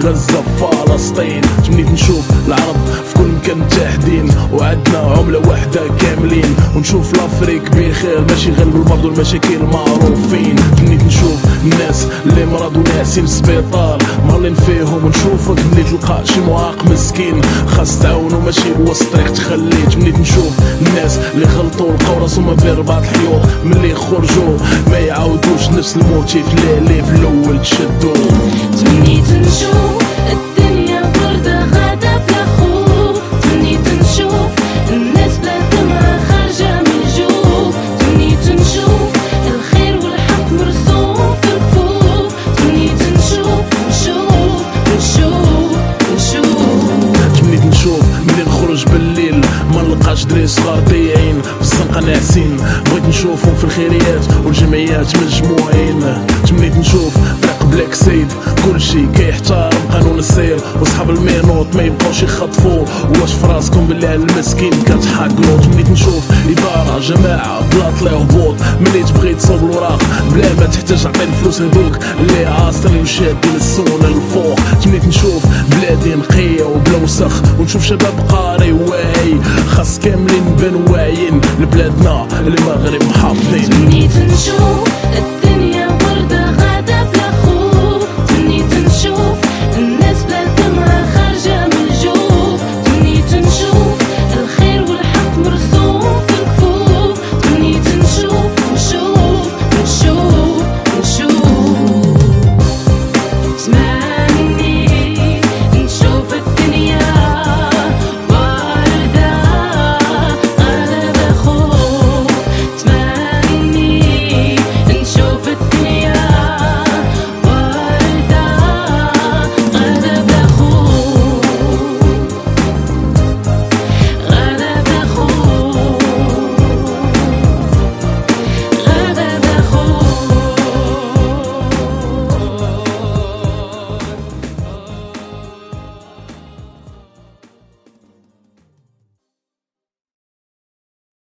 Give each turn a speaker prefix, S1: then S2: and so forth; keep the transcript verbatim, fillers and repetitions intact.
S1: غزة فلسطين. تمنيت نشوف العرب في كل مكان متحدين وعندنا عملة واحدة كاملين، ونشوف لافريك بخير ماشي غير بالمرض والمشاكل معروفين. تمنيت نشوف الناس اللي مرضوا ناعسين سبيطار مهلين فيهم، ونشوفك ملي تلقى شي معاق مسكين خاص تعاونو ماشي بوسط طريق تخليه. تمنيت نشوف الناس اللي غلطوا لقاو راسهم ما بين رباط الحيوط ملي يخرجوا ما يعاودوش نفس الموتيف اللي اللي في الاول تشدو.
S2: تمنيت نشوف الدنيا وردة غدا بلا خوف، تمنيت نشوف الناس بلا دمعة خارجة من الجوف، تمنيت نشوف الخير والحق مرسوم في الفوق، تمنيت نشوف نشوف نشوف نشوف
S1: تمنيت نشوف ملي نخرج بالليل ما نلقاش دري صغار ضايعين في الزنقة ناعسين، بغيت نشوفهم في الخيريات والجمعيات مجموعين. تمنيت نشوف طريق بلاك سيد كلشي كيحترم قانون السير، وصحاب المينوط ما يبقاوش يخطفوا، واش فراسكم باللي على المسكين كتحاكموا. تمنيت نشوف إدارة جماعة بلا طلع هبوط ملي تبغي تصوب الوراق بلا ما تحتاج عطي الفلوس هذوك اللي عاصرين وشادين السنة الفوق. تمنيت نشوف بلادي نقية وبلا وسخ، ونشوف شباب قاري واعي خاص كاملين نبانو واعيين لبلادنا المغرب محافظين.
S2: تمنيت نشوف